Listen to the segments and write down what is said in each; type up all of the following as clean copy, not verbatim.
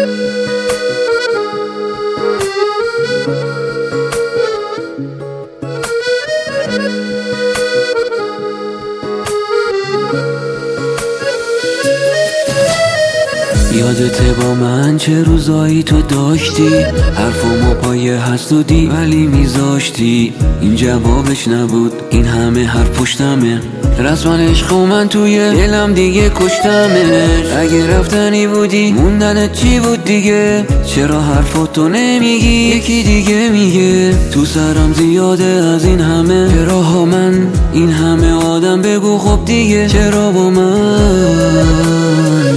یادته با من چه روزایی تو داشتی، حرفمو پایه حسودی ولی میذاشتی. این جوابش نبود، این همه حرف پشتمه. رسما عشق و من توی دلم دیگه کشتمش. اگه رفتنی بودی موندنت چی بود دیگه؟ چرا حرفاتو نمیگی یکی دیگه میگه؟ تو سرم زیاده از این همه چراها، من این همه آدم بگو خب دیگه چرا با من؟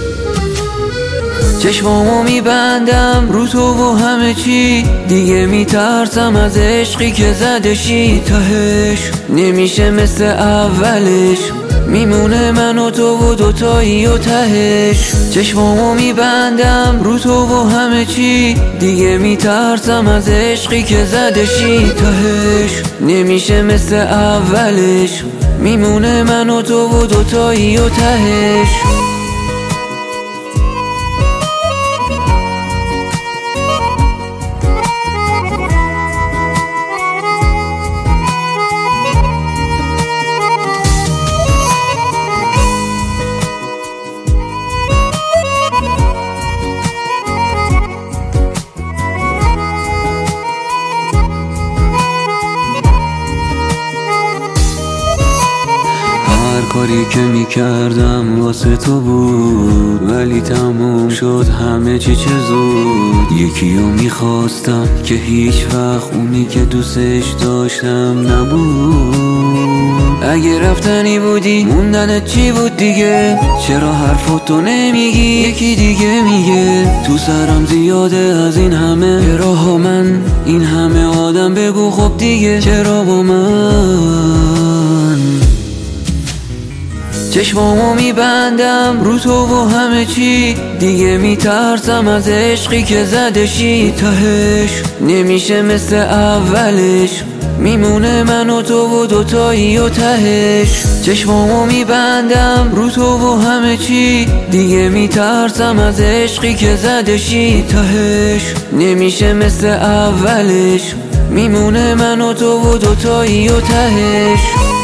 چشمامو میبندم رو تو و همه چی، دیگه میترسم از عشقی که زدشی. تهش نمیشه مثل اولش، میمونه من و تو و دوتایی و تهش. چشمامو میبندم رو تو و همه چی، دیگه میترسم از عشقی که زدشی. تهش نمیشه مثل اولش، میمونه من و تو و دوتایی و تهش. کاری که میکردم واسه تو بود، ولی تموم شد همه چی چه زود. یکیو میخواستم که هیچ وقت اونی که دوستش داشتم نبود. اگه رفتنی بودی موندنت چی بود دیگه؟ چرا حرفاتو نمیگی یکی دیگه میگه؟ تو سرم زیاده از این همه چراها، من این همه آدم بگو خب دیگه چرا با من؟ چشمامو میبندم رو تو و همه چی، دیگه میترسم از عشقی که زدشی. تهش نمیشه مثل اولش، میمونه من و تو و دوتایی و تهش. چشمامو میبندم رو تو و همه چی، دیگه میترسم از عشقی که زدشی. تهش نمیشه مثل اولش، میمونه من و تو و دوتایی و تهش.